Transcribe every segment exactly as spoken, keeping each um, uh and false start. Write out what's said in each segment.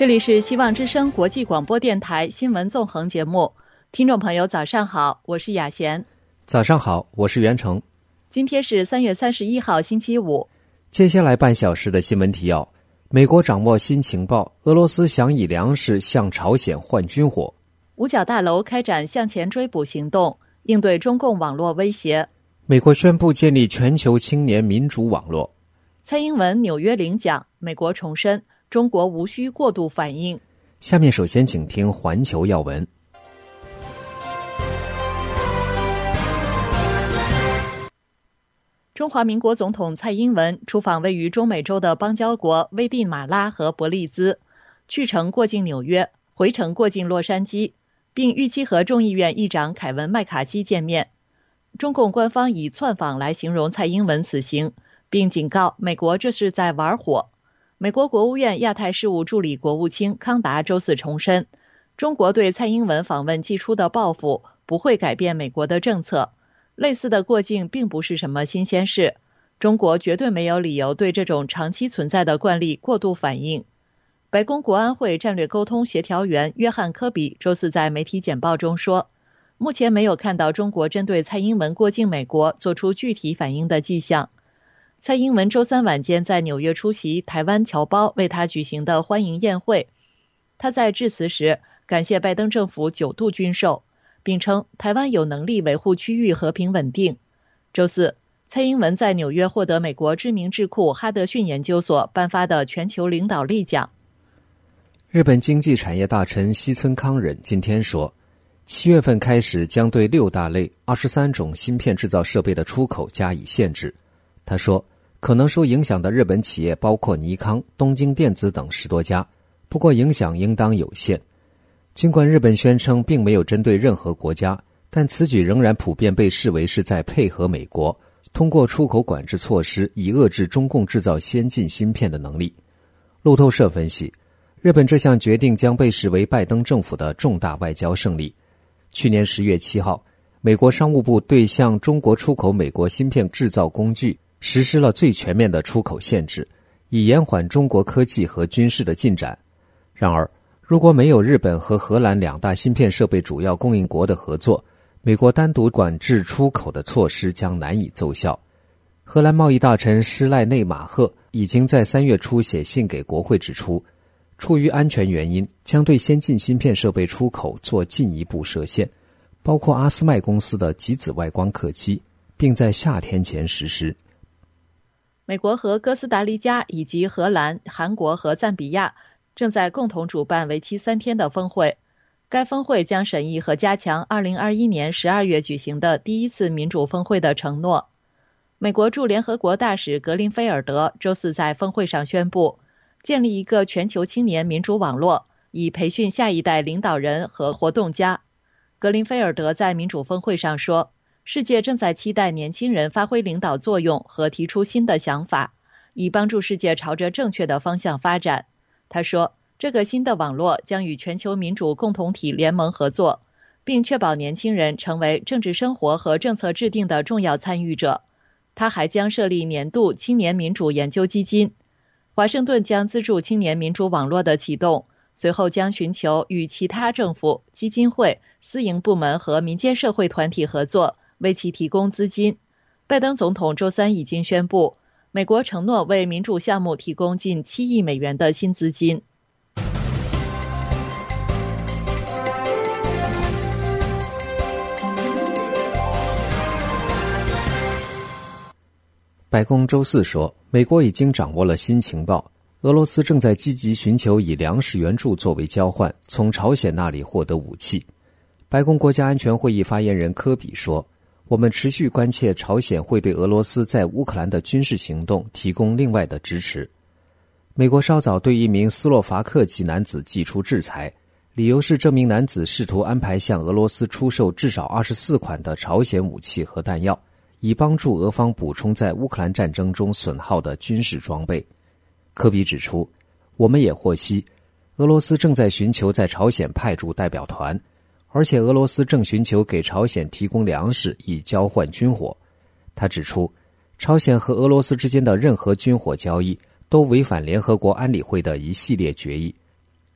这里是希望之声国际广播电台新闻纵横节目，听众朋友早上好，我是雅贤。 早上好，我是袁成。 今天是三月三十一号星期五。 接下来半小时的新闻提要：美国掌握新情报，俄罗斯想以粮食向朝鲜换军火； 五角大楼开展向前追捕行动，应对中共网络威胁； 美国宣布建立全球青年民主网络； 蔡英文纽约领奖，美国重申中国无需过度反应。 下面首先请听环球要闻。 中华民国总统蔡英文出访位于中美洲的邦交国危地马拉和伯利兹，去程过境纽约，回程过境洛杉矶，并预期和众议院议长凯文·麦卡锡见面。中共官方以窜访来形容蔡英文此行，并警告美国这是在玩火。美国国务院亚太事务助理国务卿康达周四重申，中国对蔡英文访问寄出的报复不会改变美国的政策，类似的过境并不是什么新鲜事，中国绝对没有理由对这种长期存在的惯例过度反应。白宫国安会战略沟通协调员约翰科比周四在媒体简报中说，目前没有看到中国针对蔡英文过境美国做出具体反应的迹象。蔡英文周三晚间在纽约出席台湾侨胞为他举行的欢迎宴会，他在致辞时感谢拜登政府九度军售，并称台湾有能力维护区域和平稳定。周四，蔡英文在纽约获得美国知名智库哈德逊研究所颁发的全球领导力奖。 日本经济产业大臣西村康稔今天说，七月份开始将对六大类二十三种芯片制造设备的出口加以限制。他说，可能受影响的日本企业包括尼康、东京电子等十多家，不过影响应当有限。尽管日本宣称并没有针对任何国家，但此举仍然普遍被视为是在配合美国，通过出口管制措施以遏制中共制造先进芯片的能力。路透社分析，日本这项决定将被视为拜登政府的重大外交胜利。去年十月七号，美国商务部对向中国出口美国芯片制造工具实施了最全面的出口限制，以延缓中国科技和军事的进展。然而，如果没有日本和荷兰两大芯片设备主要供应国的合作，美国单独管制出口的措施将难以奏效。荷兰贸易大臣施赖内马赫已经在三月初写信给国会指出，出于安全原因，将对先进芯片设备出口做进一步设限，包括阿斯麦公司的极紫外光刻机，并在夏天前实施。 美国和哥斯达黎加以及荷兰、韩国和赞比亚正在共同主办为期三天的峰会，该峰会将审议和加强二零二一年十二月举行的第一次民主峰会的承诺。美国驻联合国大使格林菲尔德周四在峰会上宣布，建立一个全球青年民主网络，以培训下一代领导人和活动家。格林菲尔德在民主峰会上说，世界正在期待年轻人发挥领导作用和提出新的想法，以帮助世界朝着正确的方向发展。他说，这个新的网络将与全球民主共同体联盟合作，并确保年轻人成为政治生活和政策制定的重要参与者。他还将设立年度青年民主研究基金。华盛顿将资助青年民主网络的启动，随后将寻求与其他政府、基金会、私营部门和民间社会团体合作，为其提供资金。拜登总统周三已经宣布，美国承诺为民主项目提供近七亿美元的新资金。 白宫周四说，美国已经掌握了新情报，俄罗斯正在积极寻求以粮食援助作为交换，从朝鲜那里获得武器。白宫国家安全会议发言人科比说，我们持续关切朝鲜会对俄罗斯在乌克兰的军事行动提供另外的支持。美国稍早对一名斯洛伐克籍男子祭出制裁，理由是这名男子试图安排向俄罗斯出售至少二十四款的朝鲜武器和弹药，以帮助俄方补充在乌克兰战争中损耗的军事装备。科比指出，我们也获悉，俄罗斯正在寻求在朝鲜派驻代表团，而且俄罗斯正寻求给朝鲜提供粮食以交换军火。他指出，朝鲜和俄罗斯之间的任何军火交易都违反联合国安理会的一系列决议。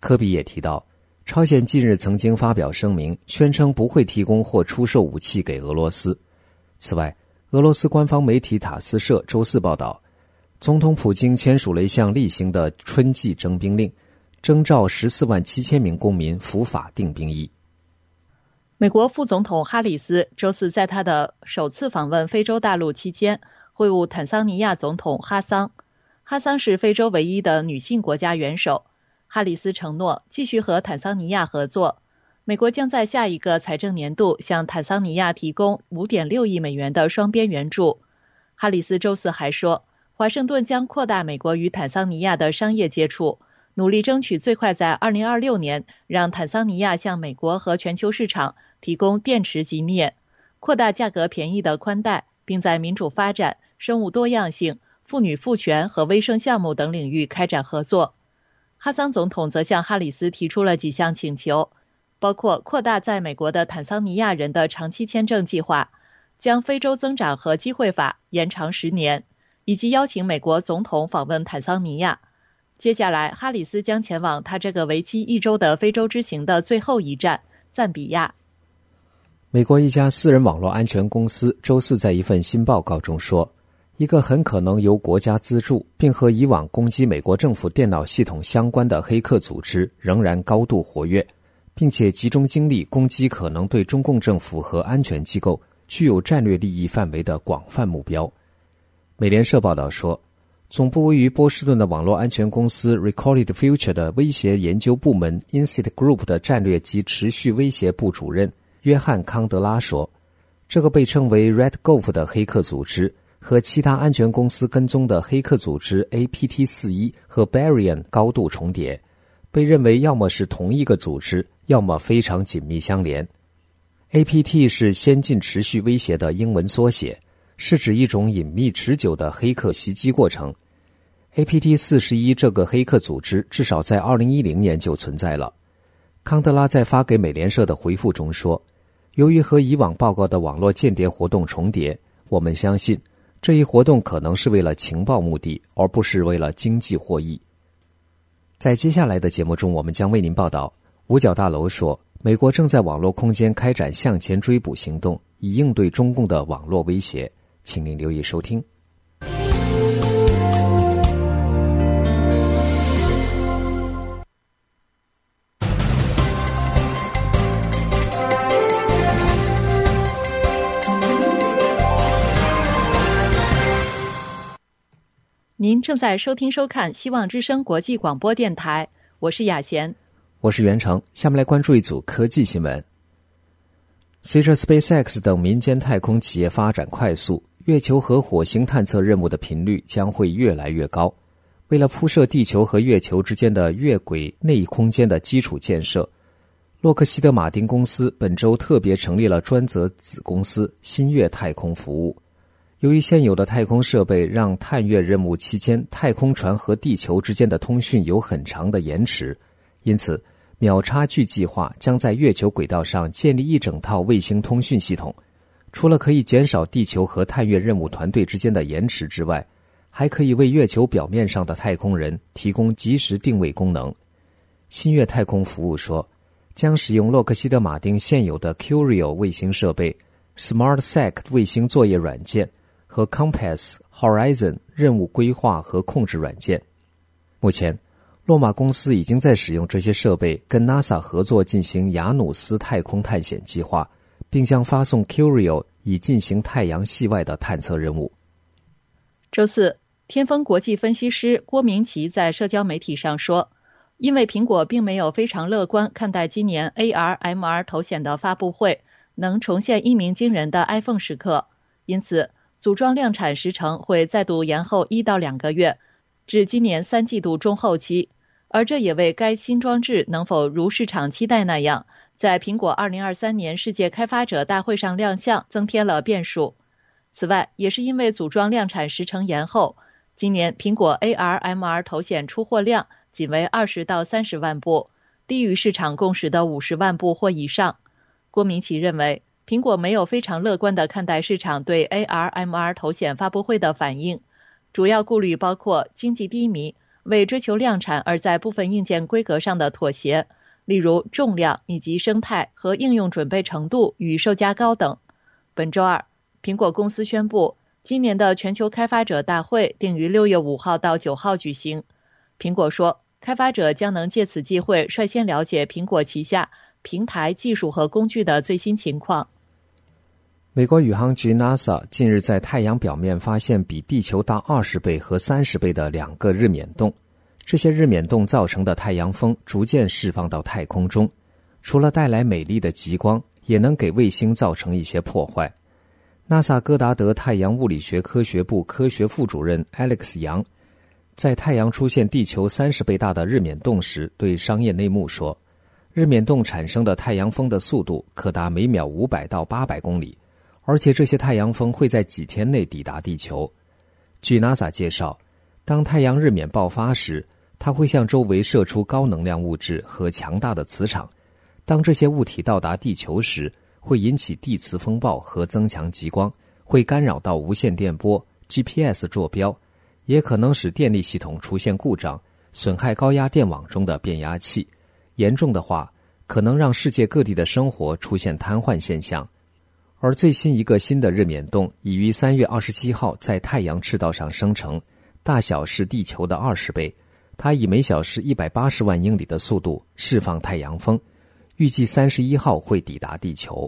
科比也提到，朝鲜近日曾经发表声明，宣称不会提供或出售武器给俄罗斯。此外，俄罗斯官方媒体塔斯社周四报道，总统普京签署了一项例行的春季征兵令，征召十四万七千名公民服法定兵役。 美国副总统哈里斯周四在他的首次访问非洲大陆期间，会晤坦桑尼亚总统哈桑。哈桑是非洲唯一的女性国家元首。哈里斯承诺继续和坦桑尼亚合作。美国将在下一个财政年度向坦桑尼亚提供 五点六亿美元的双边援助。哈里斯周四还说，华盛顿将扩大美国与坦桑尼亚的商业接触，努力争取最快在二零二六年让坦桑尼亚向美国和全球市场提供电池及镍，扩大价格便宜的宽带，并在民主发展、生物多样性、妇女赋权和卫生项目等领域开展合作。哈桑总统则向哈里斯提出了几项请求，包括扩大在美国的坦桑尼亚人的长期签证计划，将非洲增长和机会法延长十年，以及邀请美国总统访问坦桑尼亚。接下来，哈里斯将前往他这个为期一周的非洲之行的最后一站赞比亚。 美国一家私人网络安全公司周四在一份新报告中说，一个很可能由国家资助并和以往攻击美国政府电脑系统相关的黑客组织仍然高度活跃，并且集中精力攻击可能对中共政府和安全机构具有战略利益范围的广泛目标。美联社报道说，总部位于波士顿的网络安全公司 Recorded Future 的威胁研究部门 Insight Group 的战略及持续威胁部主任约翰康德拉说，这个被称为 Red Golf 的黑客组织和其他安全公司跟踪的黑客组织 A P T 四十一 和 Barian 高度重叠，被认为要么是同一个组织，要么非常紧密相连。 A P T 是先进持续威胁的英文缩写，是指一种隐秘持久的黑客袭击过程。 A P T 四十一 这个黑客组织至少在二零一零年就存在了。康德拉在发给美联社的回复中说，由于和以往报告的网络间谍活动重叠，我们相信这一活动可能是为了情报目的，而不是为了经济获益。在接下来的节目中，我们将为您报道，五角大楼说，美国正在网络空间开展向前追捕行动，以应对中共的网络威胁。请您留意收听。 您正在收听收看希望之声国际广播电台，我是雅贤， 我是袁成。下面来关注一组科技新闻。随着 SpaceX 等民间太空企业发展快速，月球和火星探测任务的频率将会越来越高。为了铺设地球和月球之间的月轨内空间的基础建设，洛克希德马丁公司本周特别成立了专责子公司新月太空服务。由于现有的太空设备让探月任务期间太空船和地球之间的通讯有很长的延迟，因此秒差距计划将在月球轨道上建立一整套卫星通讯系统，除了可以减少地球和探月任务团队之间的延迟之外，还可以为月球表面上的太空人提供即时定位功能。新月太空服务说，将使用洛克希德马丁现有的 Curio 卫星设备、SmartSat 卫星作业软件和 Compass Horizon 任务规划和控制软件。目前，洛马公司已经在使用这些设备跟 NASA 合作进行雅努斯太空探险计划，并将发送 Curio 以进行太阳系外的探测任务。 周四，天风国际分析师郭明奇在社交媒体上说，因为苹果并没有非常乐观看待今年 A R M R 头显的发布会能重现一鸣惊人的 iPhone 时刻，因此组装量产时程会再度延后一到两个月，至今年三季度中后期，而这也为该新装置能否如市场期待那样在苹果二零二三年世界开发者大会上亮相增添了变数。此外，也是因为组装量产时程延后，今年苹果 A R M R 头显出货量仅为二十到三十万部，低于市场共识的五十万部或以上。郭明奇认为，苹果没有非常乐观地看待市场对 A R M R 头显发布会的反应，主要顾虑包括经济低迷、 为追求量产而在部分硬件规格上的妥协，例如重量以及生态和应用准备程度与售价高等。本周二，苹果公司宣布，今年的全球开发者大会定于六月五号到九号举行。苹果说，开发者将能借此机会率先了解苹果旗下平台技术和工具的最新情况。 美国宇航局 NASA 近日在太阳表面发现比地球大二十倍和三十倍的两个日冕洞，这些日冕洞造成的太阳风逐渐释放到太空中，除了带来美丽的极光，也能给卫星造成一些破坏。NASA 戈达德太阳物理学科学部科学副主任 Alex 杨在太阳出现地球三十倍大的日冕洞时对商业内幕说，日冕洞产生的太阳风的速度可达每秒五百到八百公里，而且这些太阳风会在几天内抵达地球。据 NASA 介绍，当太阳日冕爆发时，它会向周围射出高能量物质和强大的磁场，当这些物体到达地球时，会引起地磁风暴和增强极光，会干扰到无线电波、G P S 坐标，也可能使电力系统出现故障，损害高压电网中的变压器，严重的话，可能让世界各地的生活出现瘫痪现象。而最新一个新的日冕洞已于三月二十七号在太阳赤道上生成，大小是地球的二十倍，它以每小时一百八十万英里的速度释放太阳风，预计三十一号会抵达地球。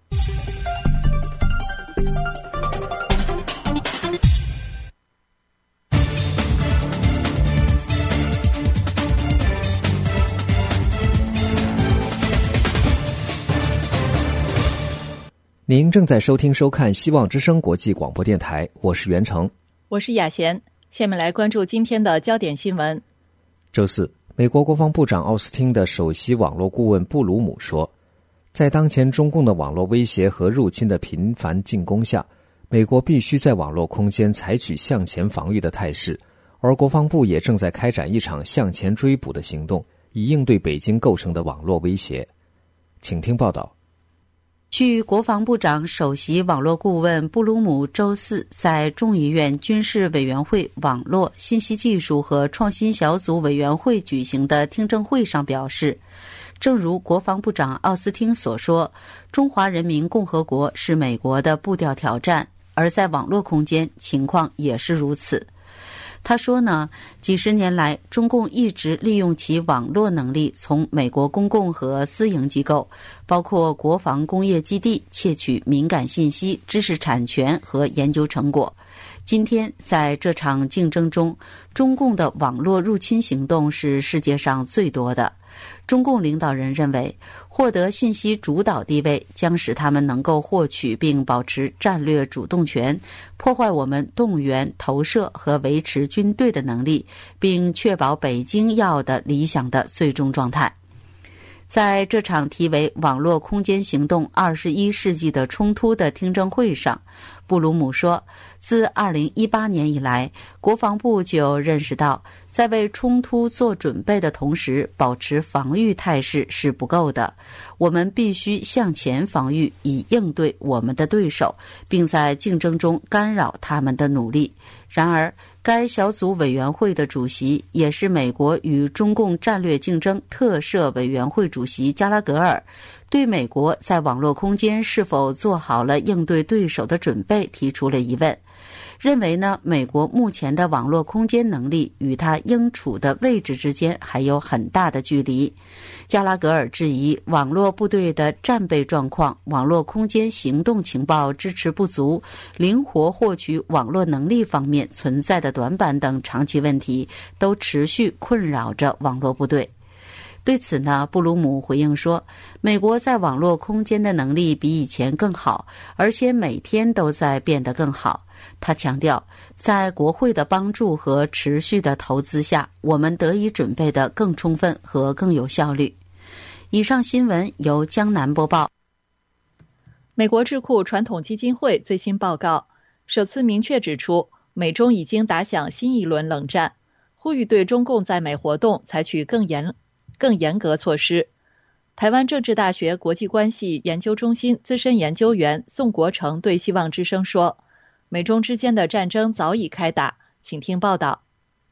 您正在收听收看希望之声国际广播电台，我是袁成， 我是雅贤。下面来关注今天的焦点新闻。 周四，美国国防部长奥斯汀的首席网络顾问布鲁姆说，在当前中共的网络威胁和入侵的频繁进攻下，美国必须在网络空间采取向前防御的态势，而国防部也正在开展一场向前追捕的行动，以应对北京构成的网络威胁。请听报道。 据国防部长首席网络顾问布鲁姆周四在众议院军事委员会网络、信息技术和创新小组委员会举行的听证会上表示，正如国防部长奥斯汀所说，中华人民共和国是美国的步调挑战，而在网络空间情况也是如此。他说呢，几十年来，中共一直利用其网络能力，从美国公共和私营机构，包括国防工业基地，窃取敏感信息、知识产权和研究成果。今天，在这场竞争中，中共的网络入侵行动是世界上最多的。中共领导人认为，获得信息主导地位将使他们能够获取并保持战略主动权，破坏我们动员、投射和维持军队的能力，并确保北京要的理想的最终状态。在这场题为“网络空间行动二十一世纪的冲突”的听证会上，布鲁姆说，自二零一八年以来，国防部就认识到，在为冲突做准备的同时，保持防御态势是不够的。我们必须向前防御，以应对我们的对手，并在竞争中干扰他们的努力。然而，该小组委员会的主席，也是美国与中共战略竞争特设委员会主席加拉格尔，对美国在网络空间是否做好了应对对手的准备提出了疑问，认为呢，美国目前的网络空间能力与它应处的位置之间还有很大的距离。加拉格尔质疑网络部队的战备状况、网络空间行动情报支持不足、灵活获取网络能力方面存在的短板等长期问题，都持续困扰着网络部队。对此呢，布鲁姆回应说，美国在网络空间的能力比以前更好，而且每天都在变得更好。他强调，在国会的帮助和持续的投资下，我们得以准备得更充分和更有效率。以上新闻由江南播报。 美国智库传统基金会最新报告首次明确指出，美中已经打响新一轮冷战，呼吁对中共在美活动采取更严更严格措施。台湾政治大学国际关系研究中心资深研究员宋国成对希望之声说，美中之间的战争早已开打，请听报道。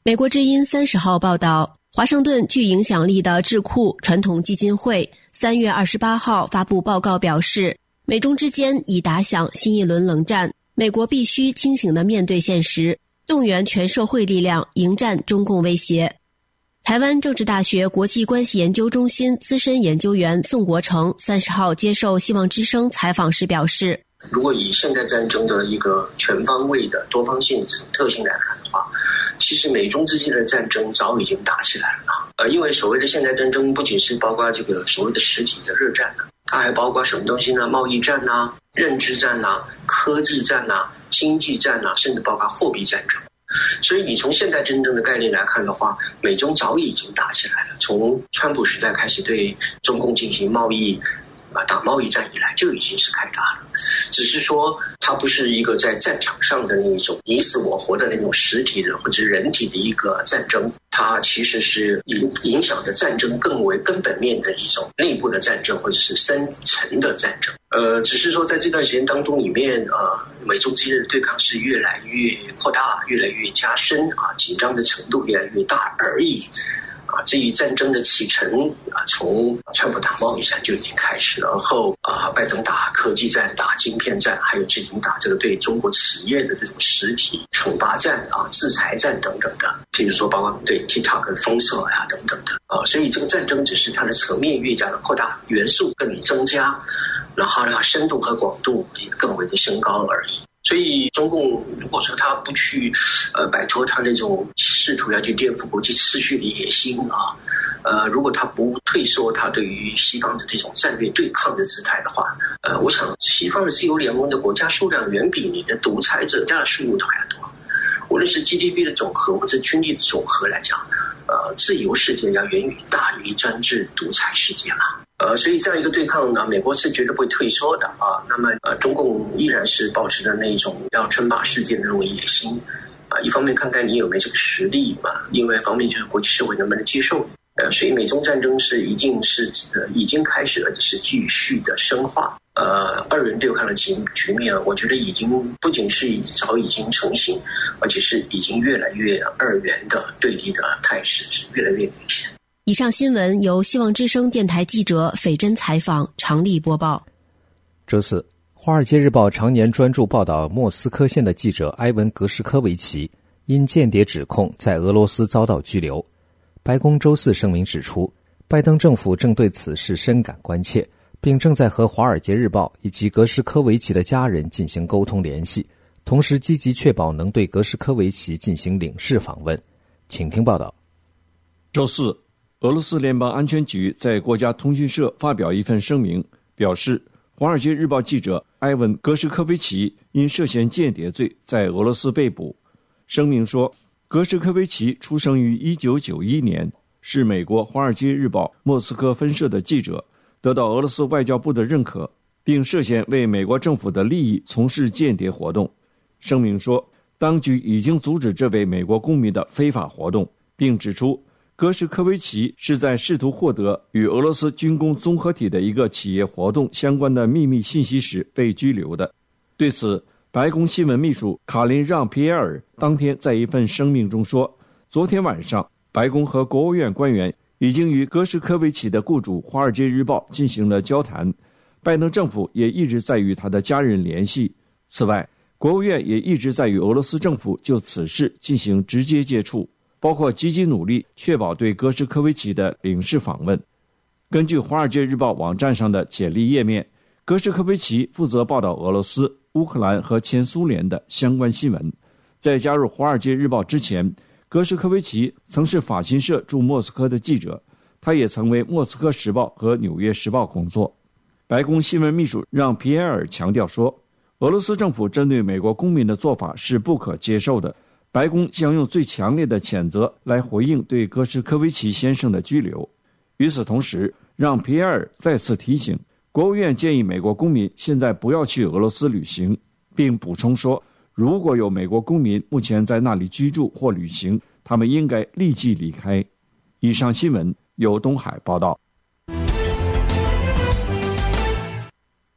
美国之音三十号报道，华盛顿具影响力的智库传统基金会三月二十八号发布报告表示，美中之间已打响新一轮冷战，美国必须清醒地面对现实，动员全社会力量迎战中共威胁。台湾政治大学国际关系研究中心资深研究员宋国成三十号接受希望之声采访时表示， 如果以现代战争的一个全方位的多方性质特性来看的话，其实美中之间的战争早已经打起来了。呃，因为所谓的现代战争不仅是包括这个所谓的实体的热战，它还包括什么东西呢？贸易战啊、认知战啊、科技战啊、经济战啊，甚至包括货币战争。所以你从现代战争的概念来看的话，美中早已经打起来了。从川普时代开始对中共进行贸易啊打贸易战以来，就已经是开打了。只是说它不是一个在战场上的那种你死我活的那种实体的或者人体的一个战争，它其实是影影响着战争更为根本面的一种内部的战争，或者是深层的战争。呃，只是说在这段时间当中里面，呃，美中之间的对抗是越来越扩大，越来越加深啊，紧张的程度越来越大而已。啊，至于战争的启程啊，从川普打贸易战就已经开始了，而后啊，拜登打科技战、打晶片战，还有最近打这个对中国企业的这种实体惩罚战啊、制裁战等等的，譬如说包括对 TikTok 封锁呀、啊、等等的啊，所以这个战争只是它的层面越加的扩大，元素更增加，然后呢，深度和广度也更为的升高而已。所以中共如果说他不去呃摆脱他那种试图要去颠覆国际秩序的野心啊，呃如果他不退缩他对于西方的这种战略对抗的姿态的话，呃我想西方的自由联盟的国家数量远比你的独裁者家的数目都还要多。无论是 G D P 的总和或者军力的总和来讲，呃自由世界要远远大于专制独裁世界了。呃，所以这样一个对抗呢，美国是绝对不会退缩的啊。那么，呃，中共依然是保持着那种要称霸世界的那种野心啊。一方面看看你有没有这个实力嘛，另外一方面就是国际社会能不能接受你。呃，所以美中战争是一定是呃已经开始了，而且是继续的深化。呃，二元对抗的局局面，我觉得已经不仅是早已经成型，而且是已经越来越二元的对立的态势是越来越明显。 以上新闻由希望之声电台记者斐珍采访，常丽播报。 周四，《华尔街日报》常年专注报道莫斯科线的记者埃文·格什科维奇因间谍指控在俄罗斯遭到拘留。白宫周四声明指出，拜登政府正对此事深感关切，并正在和《华尔街日报》以及格什科维奇的家人进行沟通联系，同时积极确保能对格什科维奇进行领事访问。请听报道。 周四，俄罗斯联邦安全局在国家通讯社发表一份声明，表示华尔街日报记者埃文·格什科维奇因涉嫌间谍罪在俄罗斯被捕。声明说，格什科维奇出生于一九九一年，是美国华尔街日报莫斯科分社的记者，得到俄罗斯外交部的认可，并涉嫌为美国政府的利益从事间谍活动。声明说，当局已经阻止这位美国公民的非法活动，并指出格什科维奇是在试图获得与俄罗斯军工综合体的一个企业活动相关的秘密信息时被拘留的。对此，白宫新闻秘书卡琳·让皮埃尔当天在一份声明中说，昨天晚上白宫和国务院官员已经与格什科维奇的雇主《华尔街日报》进行了交谈，拜登政府也一直在与他的家人联系。此外，国务院也一直在与俄罗斯政府就此事进行直接接触，包括积极努力确保对格什科维奇的领事访问。根据《华尔街日报》网站上的简历页面，格什科维奇负责报道俄罗斯、乌克兰和前苏联的相关新闻。在加入《华尔街日报》之前，格什科维奇曾是法新社驻莫斯科的记者，他也曾为《莫斯科时报》和《纽约时报》工作。白宫新闻秘书让皮埃尔强调说，俄罗斯政府针对美国公民的做法是不可接受的，白宫将用最强烈的谴责来回应对格什科维奇先生的拘留。与此同时，让皮埃尔再次提醒，国务院建议美国公民现在不要去俄罗斯旅行，并补充说，如果有美国公民目前在那里居住或旅行，他们应该立即离开。以上新闻由东海报道。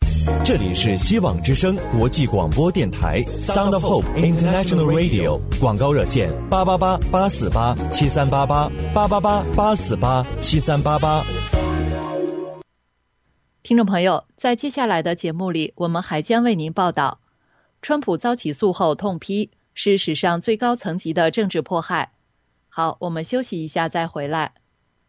这里是希望之声国际广播电台 Sound of Hope International Radio， 广告热线八八八八四八七三八八八八八八四八七三八八。 听众朋友，在接下来的节目里，我们还将为您报道，川普遭起诉后痛批是史上最高层级的政治迫害。好，我们休息一下再回来。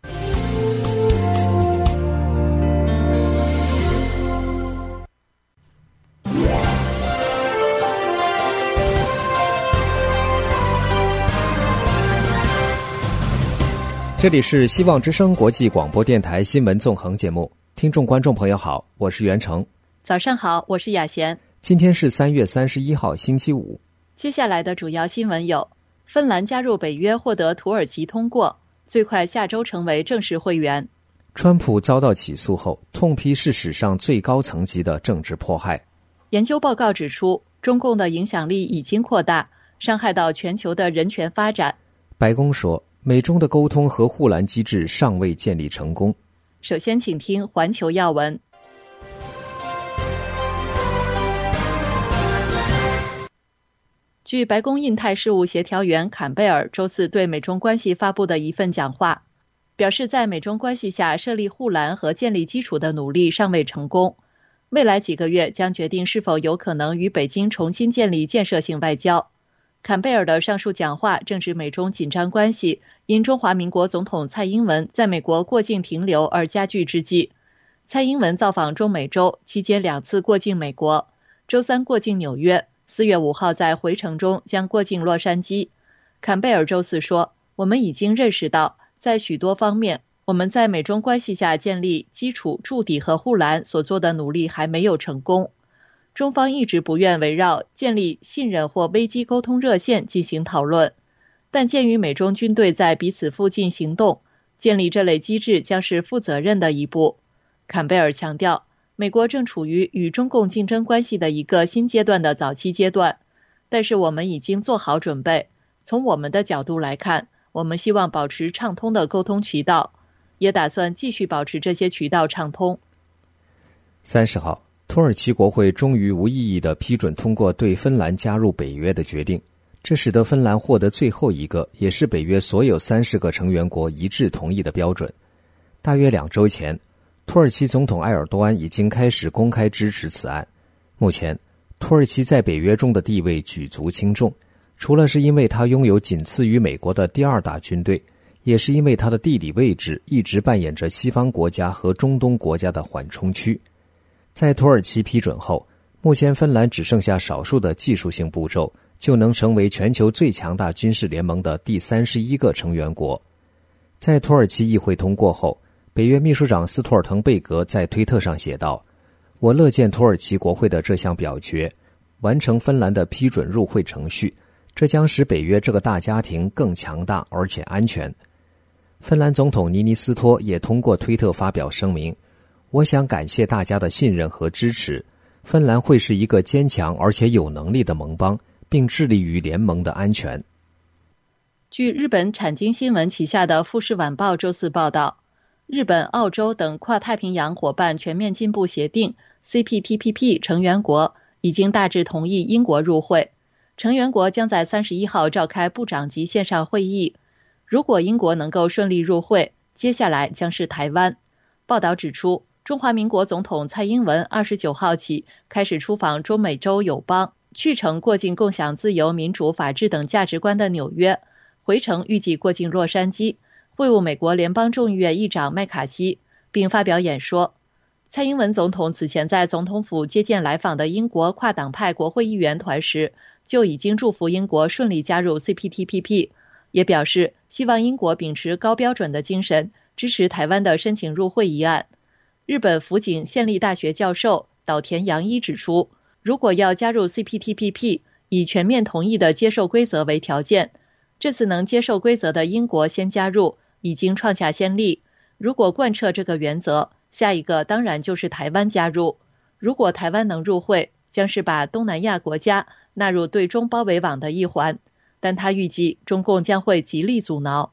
这里是希望之声国际广播电台新闻纵横节目，听众观众朋友好，我是袁成。 早上好，我是雅贤。 今天是三月三十一号星期五。 接下来的主要新闻有：芬兰加入北约获得土耳其通过，最快下周成为正式会员。 川普遭到起诉后痛批是史上最高层级的政治迫害。 研究报告指出，中共的影响力已经扩大，伤害到全球的人权发展。 白宫说，美中的沟通和护栏机制尚未建立成功。 首先请听环球要闻。据白宫印太事务协调员坎贝尔周四对美中关系发布的一份讲话，表示在美中关系下设立护栏和建立基础的努力尚未成功，未来几个月将决定是否有可能与北京重新建立建设性外交。坎贝尔的上述讲话正值美中紧张关系因中华民国总统蔡英文在美国过境停留而加剧之际。蔡英文造访中美洲期间两次过境美国，周三过境纽约，四月五号在回程中将过境洛杉矶。坎贝尔周四说，我们已经认识到，在许多方面，我们在美中关系下建立基础筑底和护栏所做的努力还没有成功。中方一直不愿围绕建立信任或危机沟通热线进行讨论，但鉴于美中军队在彼此附近行动，建立这类机制将是负责任的一步。坎贝尔强调，美国正处于与中共竞争关系的一个新阶段的早期阶段，但是我们已经做好准备。从我们的角度来看，我们希望保持畅通的沟通渠道，也打算继续保持这些渠道畅通。 三十号，土耳其国会终于无异议地批准通过对芬兰加入北约的决定，这使得芬兰获得最后一个，也是北约所有三十个成员国一致同意的标准。大约两周前，土耳其总统埃尔多安已经开始公开支持此案。目前，土耳其在北约中的地位举足轻重，除了是因为它拥有仅次于美国的第二大军队，也是因为它的地理位置一直扮演着西方国家和中东国家的缓冲区。在土耳其批准后，目前芬兰只剩下少数的技术性步骤，就能成为全球最强大军事联盟的第三十一个成员国。在土耳其议会通过后，北约秘书长斯托尔滕贝格在推特上写道，我乐见土耳其国会的这项表决，完成芬兰的批准入会程序，这将使北约这个大家庭更强大而且安全。芬兰总统尼尼斯托也通过推特发表声明，我想感谢大家的信任和支持，芬兰会是一个坚强而且有能力的盟邦，并致力于联盟的安全。 据日本产经新闻旗下的富士晚报周四报道，日本、澳洲等跨太平洋伙伴全面进步协定 C P T P P 成员国已经大致同意英国入会，成员国将在三十一号召开部长级线上会议。如果英国能够顺利入会，接下来将是台湾。报道指出，中华民国总统蔡英文二十九号起开始出访中美洲友邦，去程过境共享自由、民主、法治等价值观的纽约，回程预计过境洛杉矶，会晤美国联邦众议院议长麦卡锡，并发表演说。蔡英文总统此前在总统府接见来访的英国跨党派国会议员团时，就已经祝福英国顺利加入 C P T P P， 也表示希望英国秉持高标准的精神，支持台湾的申请入会一案。日本福井县立大学教授岛田洋一指出，如果要加入 C P T P P， 以全面同意的接受规则为条件，这次能接受规则的英国先加入，已经创下先例。如果贯彻这个原则，下一个当然就是台湾加入。如果台湾能入会，将是把东南亚国家纳入对中包围网的一环，但他预计中共将会极力阻挠。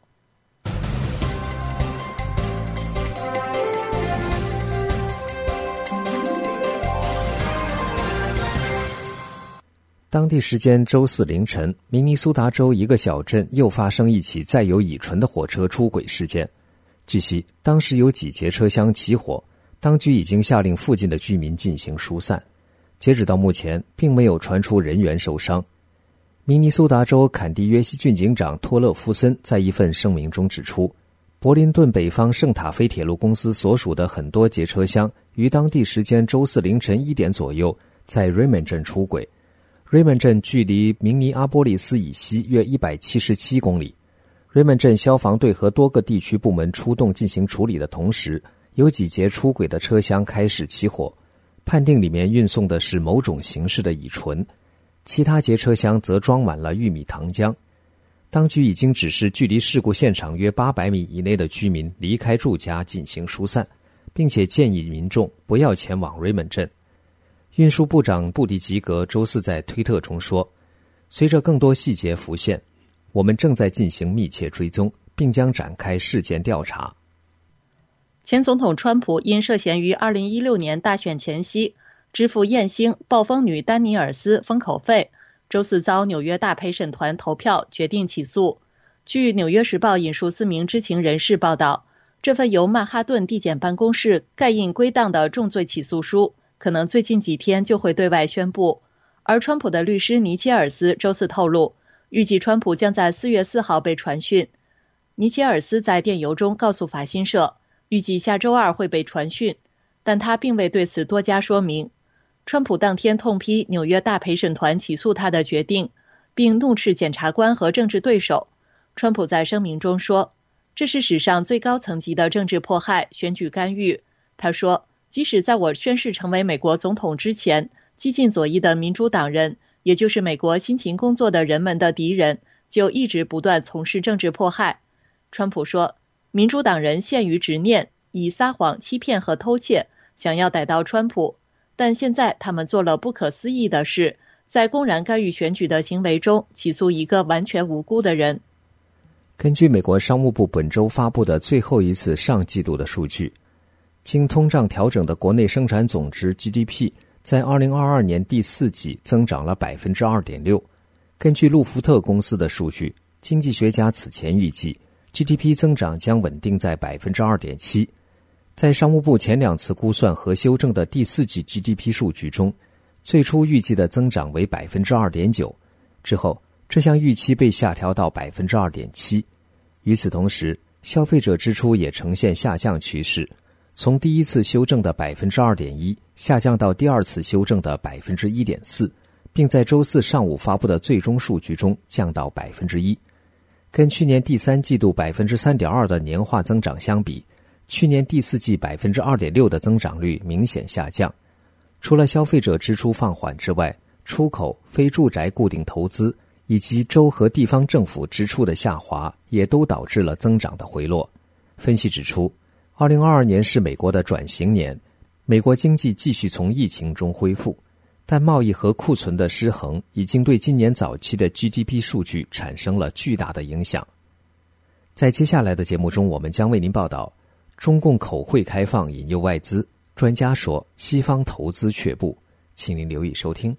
当地时间周四凌晨，明尼苏达州一个小镇又发生一起载有乙醇的火车出轨事件。据悉，当时有几节车厢起火，当局已经下令附近的居民进行疏散。截止到目前，并没有传出人员受伤。明尼苏达州坎蒂约西郡警长托勒夫森在一份声明中指出，柏林顿北方圣塔菲铁路公司所属的很多节车厢于当地时间周四凌晨一点左右在瑞门镇出轨。瑞门镇距离明尼阿波利斯以西约一百七十七公里。瑞门镇消防队和多个地区部门出动进行处理的同时，有几节出轨的车厢开始起火，判定里面运送的是某种形式的乙醇，其他节车厢则装满了玉米糖浆。当局已经指示距离事故现场约八百米以内的居民离开住家进行疏散，并且建议民众不要前往瑞门镇。运输部长布迪吉格周四在推特中说，随着更多细节浮现，我们正在进行密切追踪，并将展开事件调查。 前总统川普因涉嫌于二零一六年大选前夕支付艳星暴风女丹尼尔斯封口费，周四遭纽约大陪审团投票决定起诉。据《纽约时报》引述四名知情人士报道，这份由曼哈顿地检办公室盖印归档的重罪起诉书可能最近几天就会对外宣布。而川普的律师尼切尔斯周四透露，预计川普将在四月四号被传讯。尼切尔斯在电邮中告诉法新社，预计下周二会被传讯，但他并未对此多加说明。川普当天痛批纽约大陪审团起诉他的决定，并怒斥检察官和政治对手。川普在声明中说，这是史上最高层级的政治迫害、选举干预。他说，即使在我宣誓成为美国总统之前，激进左翼的民主党人，也就是美国辛勤工作的人们的敌人，就一直不断从事政治迫害。川普说，民主党人陷于执念，以撒谎、欺骗和偷窃想要逮到川普，但现在他们做了不可思议的事，在公然干预选举的行为中起诉一个完全无辜的人。 根据美国商务部本周发布的最后一次上季度的数据，经通胀调整的国内生产总值 G D P 在二零二二年第四季增长了 百分之二点六。 根据路福特公司的数据，经济学家此前预计 G D P 增长将稳定在 百分之二点七。 在商务部前两次估算和修正的第四季 G D P 数据中，最初预计的增长为 百分之二点九， 之后这项预期被下调到 百分之二点七。 与此同时，消费者支出也呈现下降趋势，从第一次修正的 百分之二点一 下降到第二次修正的 百分之一点四， 并在周四上午发布的最终数据中降到 百分之一。 跟去年第三季度 百分之三点二 的年化增长相比，去年第四季 百分之二点六 的增长率明显下降。除了消费者支出放缓之外，出口、非住宅固定投资以及州和地方政府支出的下滑也都导致了增长的回落。分析指出，二零二二年是美国的转型年，美国经济继续从疫情中恢复，但贸易和库存的失衡已经对今年早期的 G D P 数据产生了巨大的影响。在接下来的节目中，我们将为您报道中共口汇开放引诱外资，专家说西方投资却步，请您留意收听。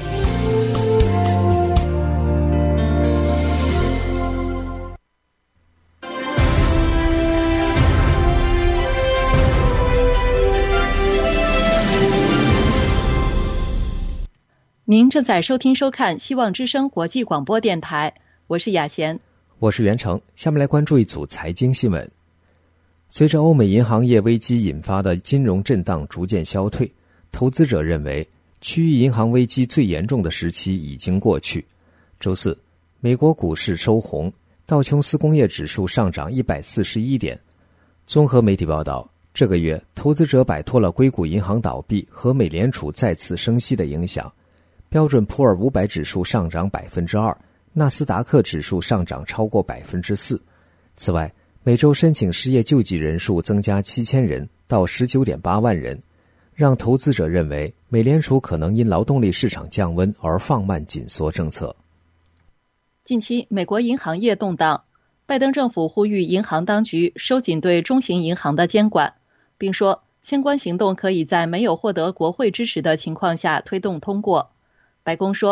您正在收听收看希望之声国际广播电台，我是雅贤， 我是袁成。下面来关注一组财经新闻。随着欧美银行业危机引发的金融震荡逐渐消退，投资者认为区域银行危机最严重的时期已经过去。周四，美国股市收红，道琼斯工业指数上涨一百四十一点。综合媒体报道，这个月投资者摆脱了硅谷银行倒闭和美联储再次升息的影响。标准普尔五百指数上涨 百分之二， 纳斯达克指数上涨超过 百分之四。 此外，每周申请失业救济人数增加七千人到 十九点八万人，让投资者认为美联储可能因劳动力市场降温而放慢紧缩政策。 近期美国银行业动荡，拜登政府呼吁银行当局收紧对中型银行的监管，并说相关行动可以在没有获得国会支持的情况下推动通过。白宫说，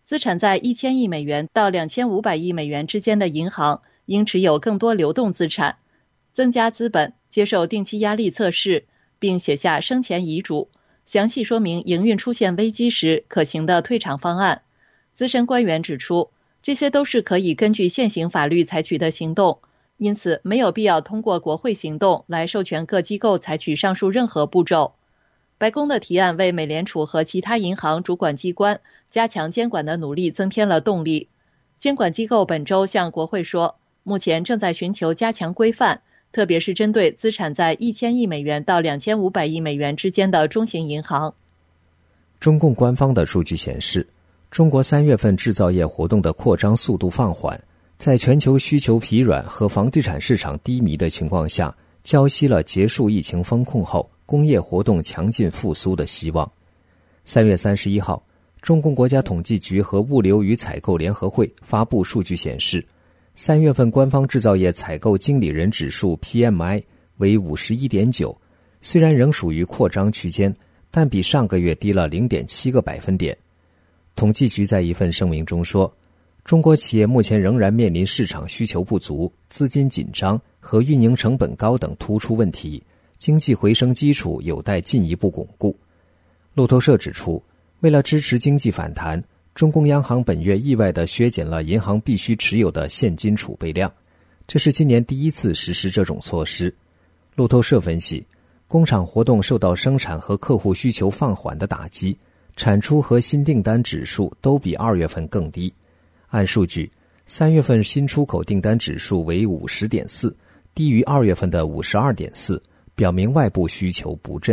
资产在一千亿美元到两千五百亿美元之间的银行应持有更多流动资产，增加资本，接受定期压力测试，并写下生前遗嘱，详细说明营运出现危机时可行的退场方案。资深官员指出，这些都是可以根据现行法律采取的行动，因此没有必要通过国会行动来授权各机构采取上述任何步骤。白宫的提案为美联储和其他银行主管机关加强监管的努力增添了动力。监管机构本周向国会说，目前正在寻求加强规范，特别是针对资产在一千亿美元到两千五百亿美元之间的中型银行。 中共官方的数据显示，中国三月份制造业活动的扩张速度放缓，在全球需求疲软和房地产市场低迷的情况下，浇熄了结束疫情封控后工业活动强劲复苏的希望。三月三十一号，中共国家统计局和物流与采购联合会发布数据显示，三月份官方制造业采购经理人指数 P M I 为 五十一点九， 虽然仍属于扩张区间，但比上个月低了 零点七个百分点。统计局在一份声明中说，中国企业目前仍然面临市场需求不足、资金紧张和运营成本高等突出问题，经济回升基础有待进一步巩固。路透社指出，为了支持经济反弹，中共央行本月意外地削减了银行必须持有的现金储备量，这是今年第一次实施这种措施。路透社分析，工厂活动受到生产和客户需求放缓的打击，产出和新订单指数都比二月份更低。按数据，三月份新出口订单指数为 五十点四， 低于二月份的 五十二点四， 表明外部需求不振。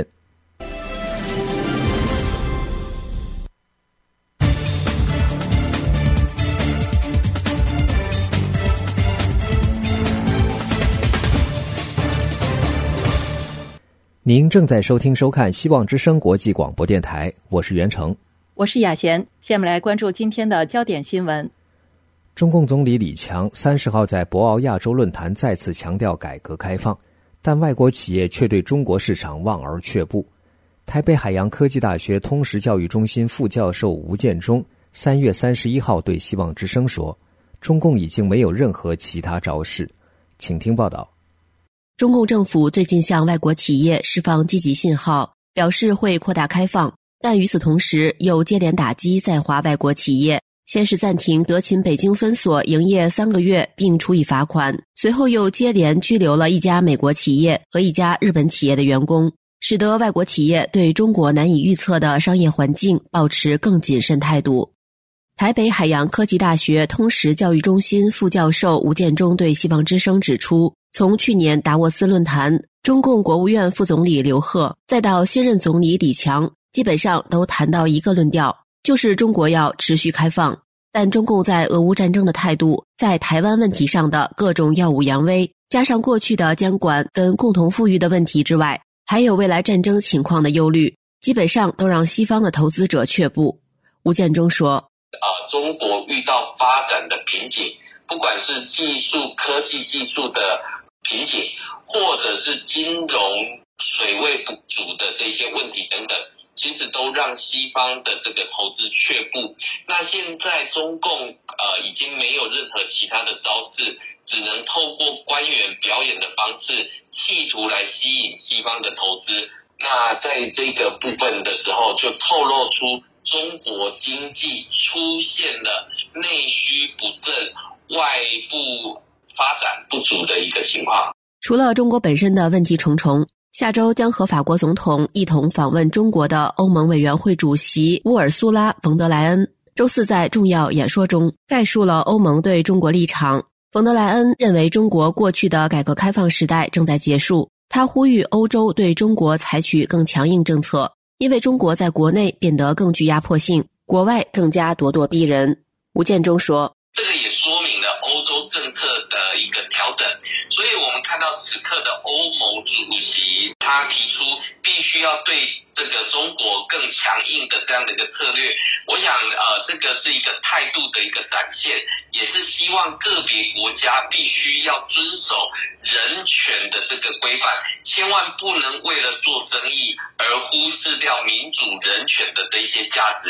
您正在收听收看希望之声国际广播电台，我是袁成， 我是雅贤。下面来关注今天的焦点新闻。 中共总理李强三十号在博鳌亚洲论坛再次强调改革开放，但外国企业却对中国市场望而却步。台北海洋科技大学通识教育中心副教授吴建中三月三十一号对希望之声说，中共已经没有任何其他招式。请听报道。 中共政府最近向外国企业释放积极信号，表示会扩大开放，但与此同时又接连打击在华外国企业，先是暂停德勤北京分所营业三个月并处以罚款，随后又接连拘留了一家美国企业和一家日本企业的员工，使得外国企业对中国难以预测的商业环境抱持更谨慎态度。台北海洋科技大学通识教育中心副教授吴建中对希望之声指出，从去年达沃斯论坛，中共国务院副总理刘鹤，再到新任总理李强，基本上都谈到一个论调，就是中国要持续开放。但中共在俄乌战争的态度，在台湾问题上的各种耀武扬威，加上过去的监管跟共同富裕的问题之外，还有未来战争情况的忧虑，基本上都让西方的投资者却步。吴建中说， 呃，中国遇到发展的瓶颈，不管是技术、科技技术的瓶颈，或者是金融水位不足的这些问题等等，其实都让西方的这个投资却步。那现在中共呃已经没有任何其他的招式，只能透过官员表演的方式，企图来吸引西方的投资。那在这个部分的时候，就透露出中国经济出现了内需不振、外部发展不足的一个情况。 除了中国本身的问题重重，下周将和法国总统一同访问中国的欧盟委员会主席乌尔苏拉·冯德莱恩，周四在重要演说中概述了欧盟对中国立场。冯德莱恩认为中国过去的改革开放时代正在结束，他呼吁欧洲对中国采取更强硬政策，因为中国在国内变得更具压迫性，国外更加咄咄逼人。吴建中说， 这个也说明了欧洲政策的一个调整，所以我们看到此刻的欧盟主席他提出必须要对这个中国更强硬的这样的一个策略，我想呃这个是一个态度的一个展现，也是希望个别国家必须要遵守人权的这个规范，千万不能为了做生意而忽视掉民主人权的这些价值。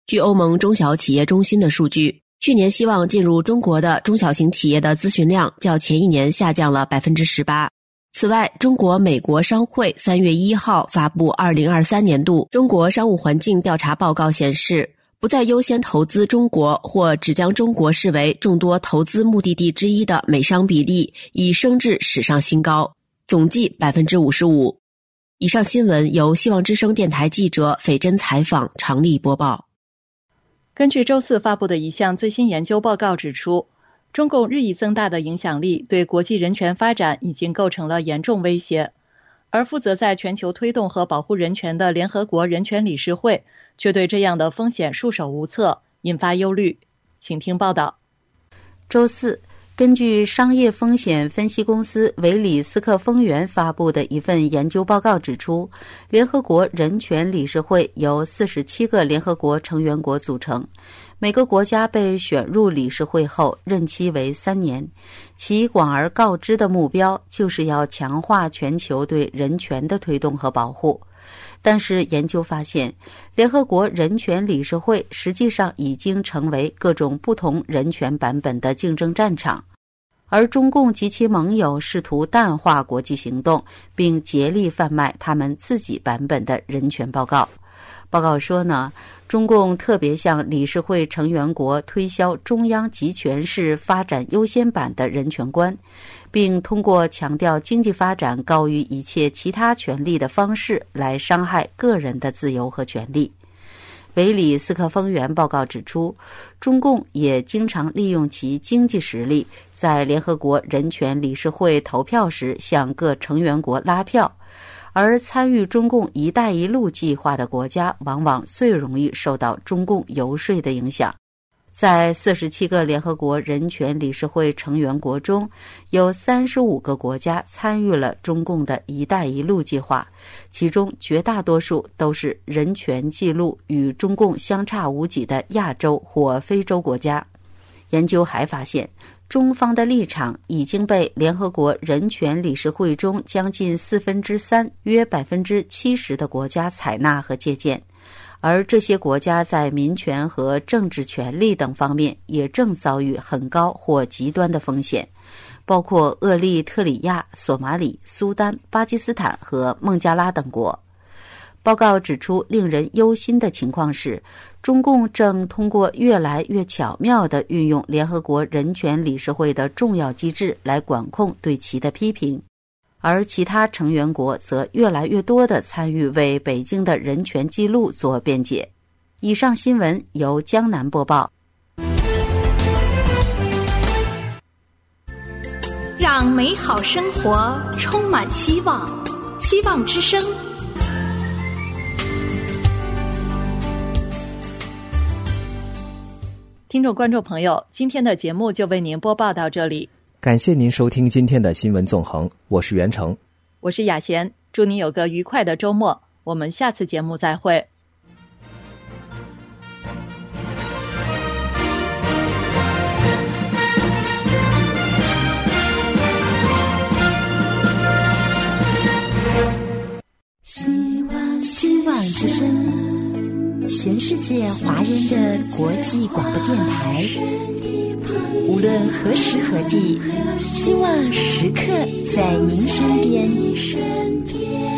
据欧盟中小企业中心的数据，去年希望进入中国的中小型企业的咨询量较前一年下降了 百分之十八。 此外，中国美国商会三月一号发布二零二三年度中国商务环境调查报告显示，不再优先投资中国或只将中国视为众多投资目的地之一的美商比例已升至史上新高，总计 百分之五十五。 以上新闻由希望之声电台记者斐珍采访，常丽播报。 根据周四发布的一项最新研究报告指出，中共日益增大的影响力对国际人权发展已经构成了严重威胁，而负责在全球推动和保护人权的联合国人权理事会却对这样的风险束手无策，引发忧虑。请听报道。 周四，根据商业风险分析公司维里斯克丰源发布的一份研究报告指出，联合国人权理事会由四十七个联合国成员国组成，每个国家被选入理事会后任期为三年，其广而告之的目标就是要强化全球对人权的推动和保护。但是研究发现，联合国人权理事会实际上已经成为各种不同人权版本的竞争战场，而中共及其盟友试图淡化国际行动，并竭力贩卖他们自己版本的人权报告。报告说呢，中共特别向理事会成员国推销中央集权式发展优先版的人权观，并通过强调经济发展高于一切其他权利的方式来伤害个人的自由和权利。维里斯克丰源报告指出，中共也经常利用其经济实力，在联合国人权理事会投票时向各成员国拉票，而参与中共“一带一路”计划的国家往往最容易受到中共游说的影响。在四十七个联合国人权理事会成员国中，有三十五个国家参与了中共的“一带一路”计划，其中绝大多数都是人权记录与中共相差无几的亚洲或非洲国家。研究还发现，中方的立场已经被联合国人权理事会中将近四分之三、约百分之七十的国家采纳和借鉴，而这些国家在民权和政治权利等方面也正遭遇很高或极端的风险，包括厄立特里亚、索马里、苏丹、巴基斯坦和孟加拉等国。报告指出，令人忧心的情况是，中共正通过越来越巧妙地运用联合国人权理事会的重要机制来管控对其的批评，而其他成员国则越来越多地参与为北京的人权记录做辩解。以上新闻由江南播报。 让美好生活充满希望，希望之声。 听众观众朋友，今天的节目就为您播报到这里， 感谢您收听今天的新闻纵横，我是袁成， 我是雅贤，祝您有个愉快的周末，我们下次节目再会。 希望希望之声，全世界华人的国际广播电台，无论何时何地，希望时刻在您身边。